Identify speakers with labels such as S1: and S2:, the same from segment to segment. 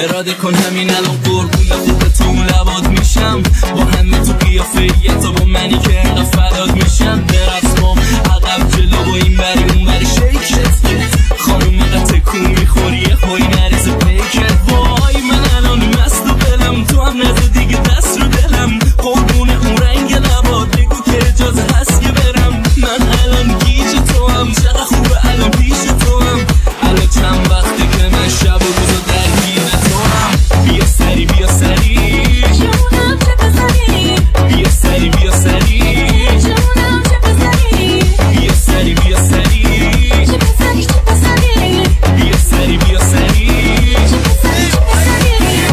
S1: اراده کن همین الان قربون خودت اون لبات میشم، با همه تو قیافه تو با منی که انقدر فدات میشم. برقص کن عقب جلو و این بری اون بری شیکت که خانوم اینقدر تکون میخوری یه خوی نریز پیکت. وای من الان مست و بلم، تو هم نزه دیگه دست رو دلم، قربون اون رنگ لبات بگو که اجازه هست که برم. من الان گیج تو هم، چقدر خوبه الان پیش تو هم، الان چند وقته که من شب و روز و درگیر تو هم. بیا سری بیا سری
S2: جونم چه بزنی،
S1: بیا سری بیا سری
S2: جونم چه بزنی،
S1: بیا سری بیا سری
S2: چه بزنی چه بزنی،
S1: بیا سری بیا سری
S2: چه بزنی چه بزنی.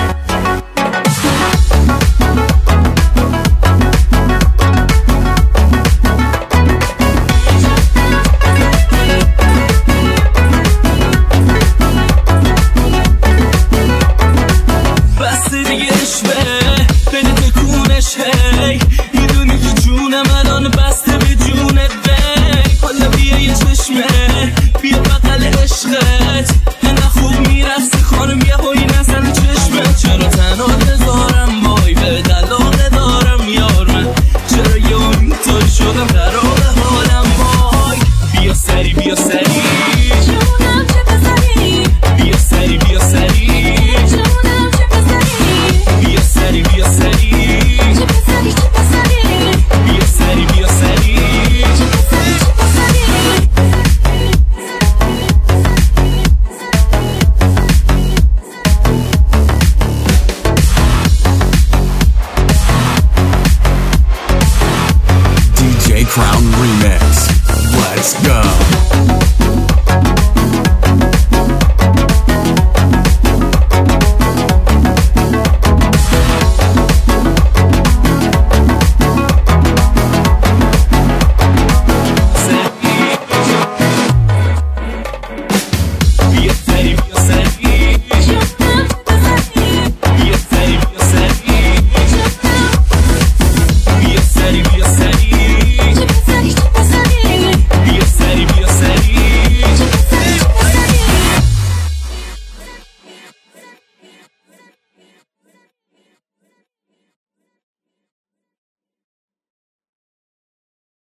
S1: بسته دیگه عشقه بده تکونش هی، میدونی که جونم الان بسته به جونت دی. حالا بیا یه چشمه بیا بغل عشقت، انقدر خوب میرفتی خانم یه هایی نزن چشمت. چرا تنها بذارم وای به دلاغه دارم یار من، چرا یه اینطور شدم خراب حالم وای. بیا سری بیا سری
S2: جونم چه بزنی،
S1: بیا سری بیا سری
S2: جونم چه بزنی،
S1: بیا سری بیا سری
S2: چه بزنی چه بزنی،
S1: بیا سری بیا سری
S2: چه بزنی چه بزنی.
S3: DJ Crown